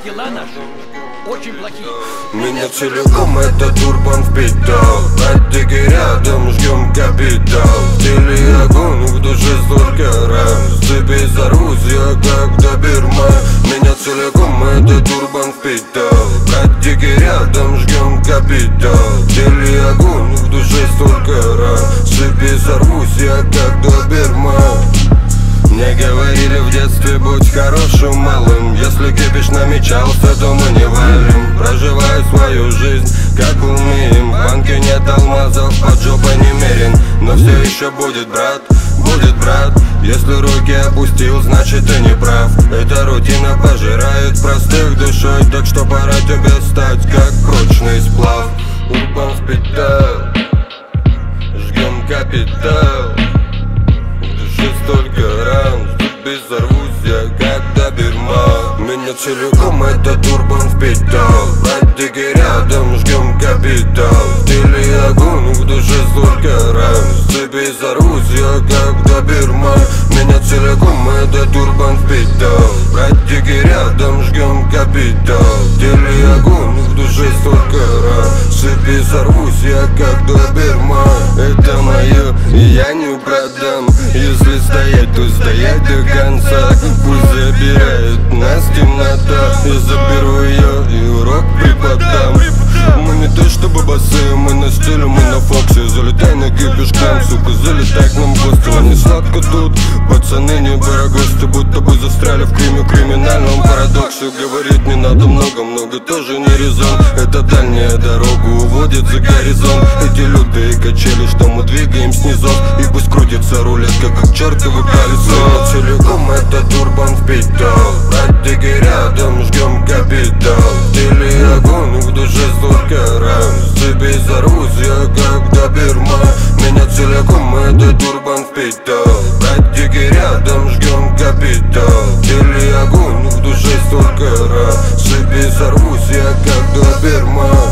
дела наши очень плохие. Меня целиком этот турбан впитал. Братики рядом, жгем капитал. В теле огонь, в душе столько ран. С цепи зарвусь я, как доберман. Меня целиком этот турбан впитал. Братики рядом, жгем капитал. В теле огонь, в душе столько ран. С цепи зарвусь я, как доберман. Мне говорили в детстве, будь хорошим малым. Если кипиш намечался, то мы не валим. Проживай свою жизнь, как умеем. В банке нет алмазов, под жопой немерен. Но все еще будет, брат, будет, брат. Если руки опустил, значит ты не прав. Эта рутина пожирает простых душой. Так что пора тебе стать, как прочный сплав. Урбан впитал, жгем капитал. Столько ран, зубы зарвусь я, как доберман. Меня целиком этот турбан впитал. Братики рядом, жгем капитал. В теле огонь, в душе столько ран. С цепи зарвусь я, как доберман. Меня целиком этот турбан впитал. Братики рядом, жгем капитал. В теле огонь, в душе столько ран. С цепи зарвусь я, как доберман. Это мое, и я не продам. Если стоять, то стоять до конца. Пусть забирает нас темнота. Я заберу ее и урок преподам. Мы не то чтобы басы, мы на стиле, мы на фоксе. Залетай на пешком, сука, залетай к нам в гости. Нам не сладко тут, пацаны не барагосты. Будто бы застряли в криминальном парадоксе. Говорить не надо много тоже не резон. Это дальняя дорога уводит за горизонт. Эти лютые качели, что мы двигаем снизу. И пусть крутится рулетка, как чертово колесо. Целиком этот турбан впитал. Братики рядом, жгем капитал. В теле огонь, в душе столько ран. С цепи зарвусь я, как доберман. Меня целиком этот турбан впитал. Братики рядом, жгем капитал. В теле огонь, в душе столько ран. С цепи зарвусь я, как доберман.